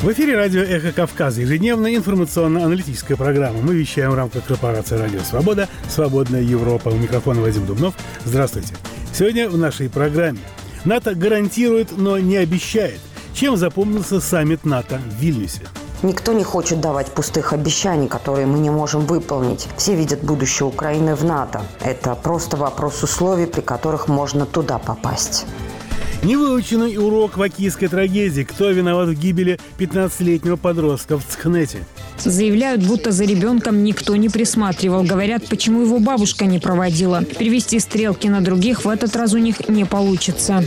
В эфире радио «Эхо Кавказа», ежедневная информационно-аналитическая программа. Мы вещаем в рамках корпорации «Радио Свобода», «Свободная Европа». У микрофона Вадим Дубнов. Здравствуйте. Сегодня в нашей программе. НАТО гарантирует, но не обещает. Чем запомнился саммит НАТО в Вильнюсе? Никто не хочет давать пустых обещаний, которые мы не можем выполнить. Все видят будущее Украины в НАТО. Это просто вопрос условий, при которых можно туда попасть. Невыученный урок вакийской трагедии. Кто виноват в гибели 15-летнего подростка в Цхнете? Заявляют, будто за ребенком никто не присматривал. Говорят, почему его бабушка не проводила. Перевести стрелки на других в этот раз у них не получится.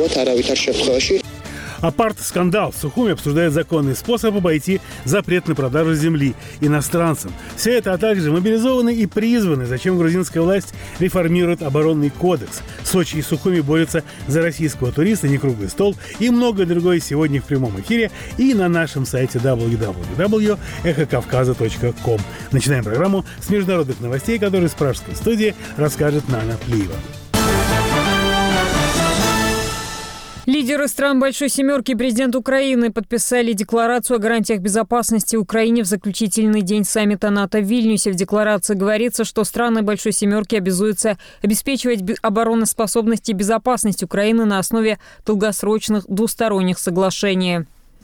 Апарт-скандал. В Сухуми обсуждает законный способ обойти запрет на продажу земли иностранцам. Все это, а также мобилизованы и призваны, зачем грузинская власть реформирует оборонный кодекс. Сочи и Сухуми борются за российского туриста, не круглый стол и многое другое сегодня в прямом эфире и на нашем сайте www.эхокавказа.ком. Начинаем программу с международных новостей, которые с пражской студии расскажет Нана Плиева. Лидеры стран Большой Семерки и президент Украины подписали декларацию о гарантиях безопасности Украине в заключительный день саммита НАТО в Вильнюсе. В декларации говорится, что страны Большой Семерки обязуются обеспечивать обороноспособность и безопасность Украины на основе долгосрочных двусторонних соглашений.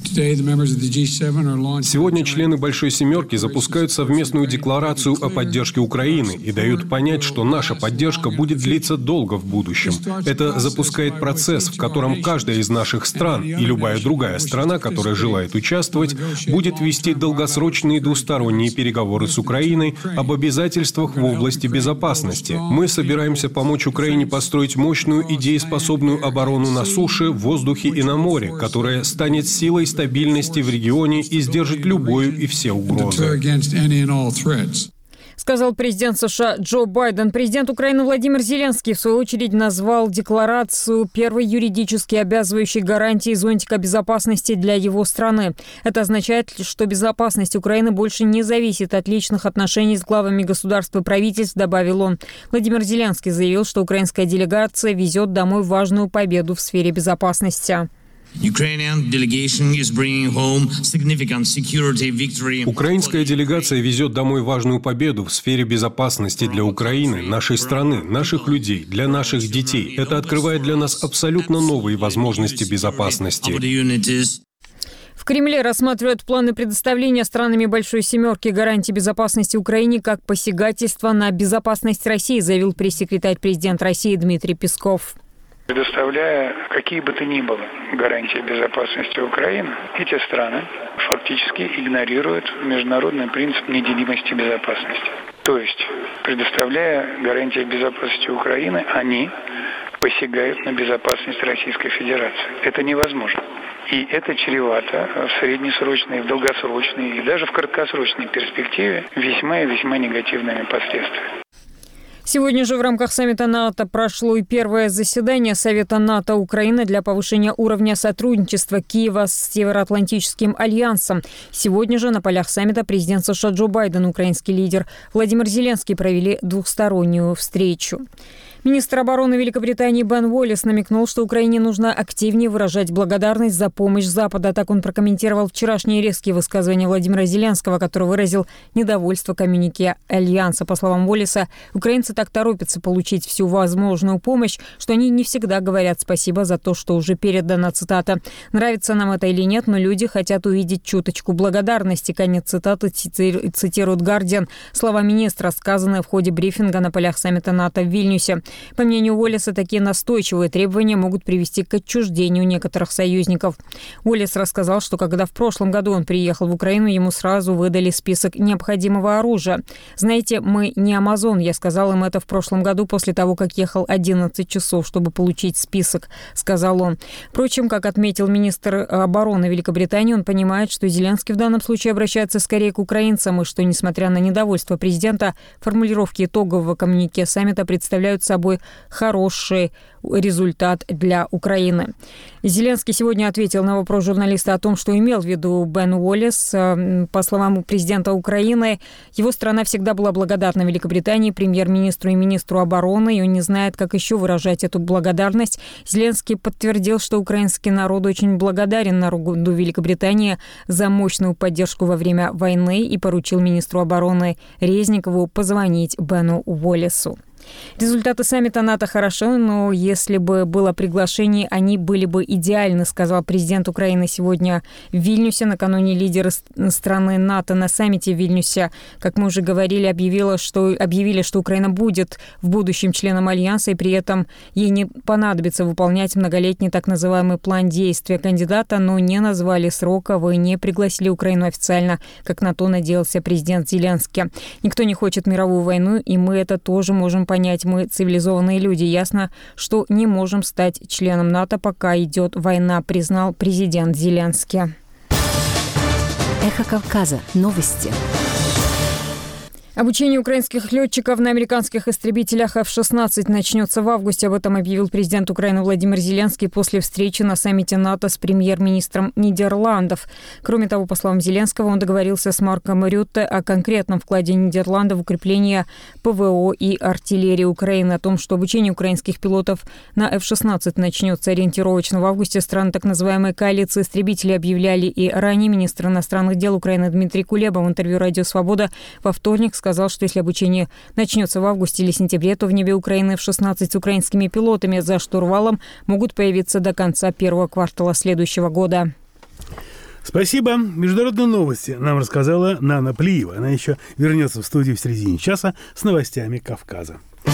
Сегодня члены Большой Семерки запускают совместную декларацию о поддержке Украины и дают понять, что наша поддержка будет длиться долго в будущем. Это запускает процесс, в котором каждая из наших стран и любая другая страна, которая желает участвовать, будет вести долгосрочные двусторонние переговоры с Украиной об обязательствах в области безопасности. Мы собираемся помочь Украине построить мощную и дееспособную оборону на суше, в воздухе и на море, которая станет силой стабильности в регионе и сдержит любую и все угрозы. Сказал президент США Джо Байден. Президент Украины Владимир Зеленский, в свою очередь, назвал декларацию первой юридически обязывающей гарантией зонтика безопасности для его страны. Это означает, что безопасность Украины больше не зависит от личных отношений с главами государств и правительств, добавил он. Владимир Зеленский заявил, что украинская делегация везет домой важную победу в сфере безопасности. Украинская делегация везет домой важную победу в сфере безопасности для Украины, нашей страны, наших людей, для наших детей. Это открывает для нас абсолютно новые возможности безопасности. В Кремле рассматривают планы предоставления странами Большой Семерки гарантий безопасности Украине как посягательство на безопасность России, заявил пресс-секретарь президента России Дмитрий Песков. Предоставляя какие бы то ни было гарантии безопасности Украины, эти страны фактически игнорируют международный принцип неделимости безопасности. То есть, предоставляя гарантии безопасности Украины, они посягают на безопасность Российской Федерации. Это невозможно. И это чревато в среднесрочной, в долгосрочной и даже в краткосрочной перспективе весьма и весьма негативными последствиями. Сегодня же в рамках саммита НАТО прошло и первое заседание Совета НАТО Украины для повышения уровня сотрудничества Киева с Североатлантическим альянсом. Сегодня же на полях саммита президент США Джо Байден и украинский лидер Владимир Зеленский провели двухстороннюю встречу. Министр обороны Великобритании Бен Уоллес намекнул, что Украине нужно активнее выражать благодарность за помощь Запада. Так он прокомментировал вчерашние резкие высказывания Владимира Зеленского, который выразил недовольство коммюнике Альянса. По словам Уоллеса, украинцы так торопятся получить всю возможную помощь, что они не всегда говорят спасибо за то, что уже передано. Цитата. «Нравится нам это или нет, но люди хотят увидеть чуточку благодарности». Конец цитаты цитирует «Гардиан». Слова министра, сказанные в ходе брифинга на полях саммита НАТО в Вильнюсе. По мнению Уоллеса, такие настойчивые требования могут привести к отчуждению некоторых союзников. Уоллес рассказал, что когда в прошлом году он приехал в Украину, ему сразу выдали список необходимого оружия. «Знаете, мы не Амазон», я сказал им это в прошлом году после того, как ехал 11 часов, чтобы получить список, сказал он. Впрочем, как отметил министр обороны Великобритании, он понимает, что Зеленский в данном случае обращается скорее к украинцам, и что, несмотря на недовольство президента, формулировки итогового коммюнике саммита представляют собой собой хороший результат для Украины. Зеленский сегодня ответил на вопрос журналиста о том, что имел в виду Бен Уоллес. По словам президента Украины, его страна всегда была благодарна Великобритании, премьер-министру и министру обороны, и он не знает, как еще выражать эту благодарность. Зеленский подтвердил, что украинский народ очень благодарен народу Великобритании за мощную поддержку во время войны и поручил министру обороны Резникову позвонить Бену Уоллесу. Результаты саммита НАТО хорошо, но если бы было приглашение, они были бы идеальны, сказал президент Украины сегодня в Вильнюсе. Накануне лидеры страны НАТО на саммите в Вильнюсе, как мы уже говорили, объявили, что Украина будет в будущем членом Альянса, и при этом ей не понадобится выполнять многолетний так называемый план действия кандидата, но не назвали сроков и не пригласили Украину официально, как на то надеялся президент Зеленский. Никто не хочет мировую войну, и мы это тоже можем понять. Мы цивилизованные люди. Ясно, что не можем стать членом НАТО, пока идет война, признал президент Зеленский. Эхо Кавказа. Новости. Обучение украинских летчиков на американских истребителях F-16 начнется в августе. Об этом объявил президент Украины Владимир Зеленский после встречи на саммите НАТО с премьер-министром Нидерландов. Кроме того, по словам Зеленского, он договорился с Марком Рютте о конкретном вкладе Нидерландов в укрепление ПВО и артиллерии Украины. О том, что обучение украинских пилотов на F-16 начнется ориентировочно в августе, страны так называемой коалиции истребителей объявляли и ранее. Министр иностранных дел Украины Дмитрий Кулеба в интервью «Радио Свобода» во вторник сказал, что если обучение начнется в августе или сентябре, то в небе Украины F-16 с украинскими пилотами за штурвалом могут появиться до конца первого квартала следующего года. Спасибо. Международные новости нам рассказала Нана Плиева. Она еще вернется в студию в середине часа с новостями Кавказа.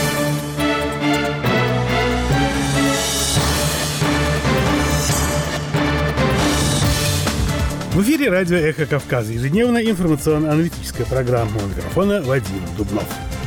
В эфире радио «Эхо Кавказа». Ежедневная информационно-аналитическая программа. У микрофона Вадим Дубнов.